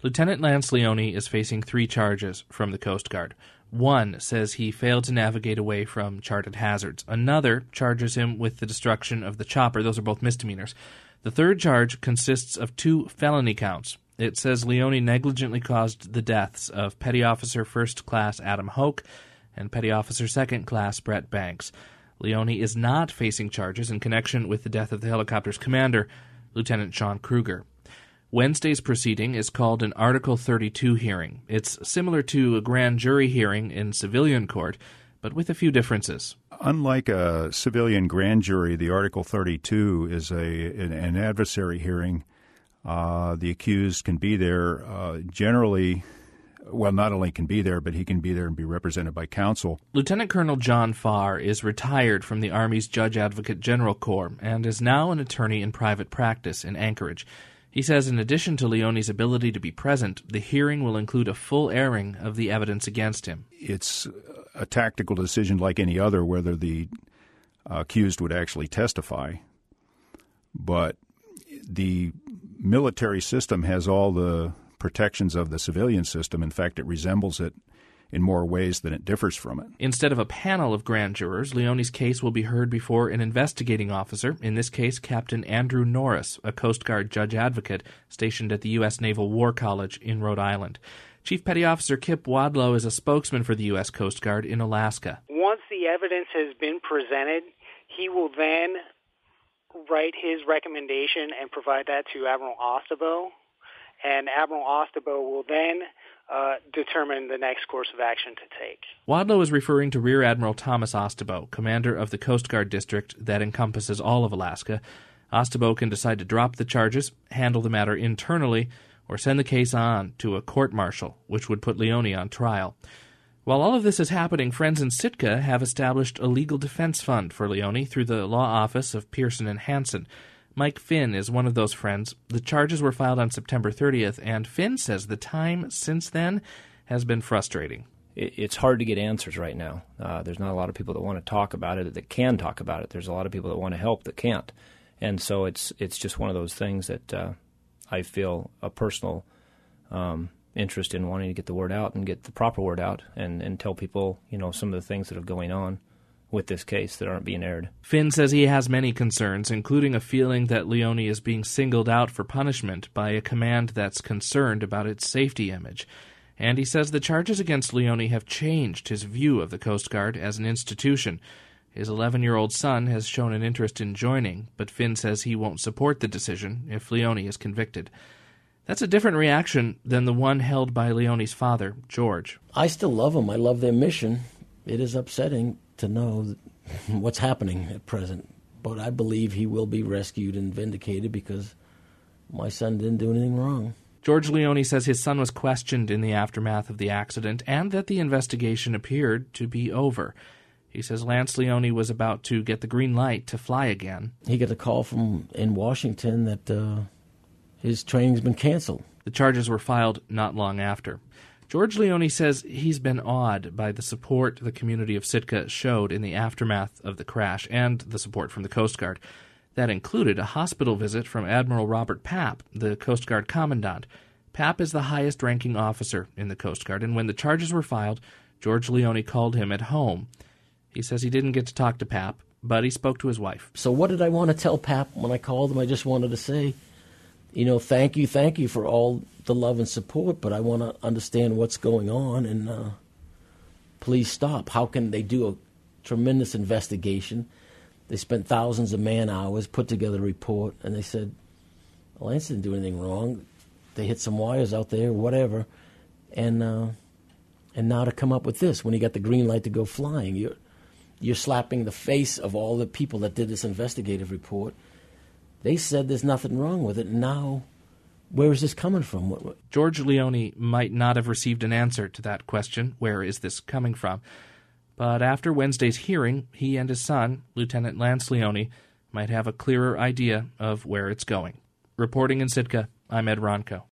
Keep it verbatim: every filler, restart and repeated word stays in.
Lieutenant Lance Leone is facing three charges from the Coast Guard. One says he failed to navigate away from charted hazards. Another charges him with the destruction of the chopper. Those are both misdemeanors. The third charge consists of two felony counts. It says Leone negligently caused the deaths of Petty Officer First Class Adam Hoke and Petty Officer Second Class Brett Banks. Leone is not facing charges in connection with the death of the helicopter's commander, Lieutenant Sean Kruger. Wednesday's proceeding is called an Article thirty-two hearing. It's similar to a grand jury hearing in civilian court, but with a few differences. Unlike a civilian grand jury, the Article thirty-two is a an, an adversary hearing. Uh, the accused can be there uh, generally, well, not only can be there, but he can be there and be represented by counsel. Lieutenant Colonel John Farr is retired from the Army's Judge Advocate General Corps and is now an attorney in private practice in Anchorage. He says in addition to Leone's ability to be present, the hearing will include a full airing of the evidence against him. It's a tactical decision like any other whether the accused would actually testify. But the military system has all the protections of the civilian system. In fact, it resembles it in more ways than it differs from it. Instead of a panel of grand jurors, Leone's case will be heard before an investigating officer, in this case Captain Andrew Norris, a Coast Guard judge advocate stationed at the U S Naval War College in Rhode Island. Chief Petty Officer Kip Wadlow is a spokesman for the U S Coast Guard in Alaska. Once the evidence has been presented, he will then write his recommendation and provide that to Admiral Ostabo, and Admiral Ostabo will then uh, determine the next course of action to take. Wadlow is referring to Rear Admiral Thomas Ostabo, commander of the Coast Guard district that encompasses all of Alaska. Ostabo can decide to drop the charges, handle the matter internally, or send the case on to a court-martial, which would put Leone on trial. While all of this is happening, friends in Sitka have established a legal defense fund for Leone through the law office of Pearson and Hansen. Mike Finn is one of those friends. The charges were filed on September thirtieth, and Finn says the time since then has been frustrating. It's hard to get answers right now. Uh, there's not a lot of people that want to talk about it, that can talk about it. There's a lot of people that want to help that can't. And so it's it's just one of those things that uh, I feel a personal um, interest in wanting to get the word out and get the proper word out and, and tell people, you know, some of the things that are going on with this case that aren't being aired. Finn says he has many concerns, including a feeling that Leone is being singled out for punishment by a command that's concerned about its safety image. And he says the charges against Leone have changed his view of the Coast Guard as an institution. His eleven-year-old son has shown an interest in joining, but Finn says he won't support the decision if Leone is convicted. That's a different reaction than the one held by Leone's father, George. I still love them. I love their mission. It is upsetting to know what's happening at present, but I believe he will be rescued and vindicated because my son didn't do anything wrong. George Leone says his son was questioned in the aftermath of the accident and that the investigation appeared to be over. He says Lance Leone was about to get the green light to fly again. He got a call from in Washington that uh, his training's been canceled. The charges were filed not long after. George Leone says he's been awed by the support the community of Sitka showed in the aftermath of the crash and the support from the Coast Guard. That included a hospital visit from Admiral Robert Papp, the Coast Guard Commandant. Papp is the highest-ranking officer in the Coast Guard, and when the charges were filed, George Leone called him at home. He says he didn't get to talk to Papp, but he spoke to his wife. So what did I want to tell Papp when I called him? I just wanted to say, you know, thank you, thank you for all the love and support, but I want to understand what's going on, and uh, please stop. How can they do a tremendous investigation? They spent thousands of man-hours, put together a report, and they said, Lance didn't do anything wrong. They hit some wires out there, whatever, and uh, and now to come up with this when he got the green light to go flying, you're, you're slapping the face of all the people that did this investigative report. They said there's nothing wrong with it, and now where is this coming from? What, what? George Leone might not have received an answer to that question, where is this coming from? But after Wednesday's hearing, he and his son, Lieutenant Lance Leone, might have a clearer idea of where it's going. Reporting in Sitka, I'm Ed Ronco.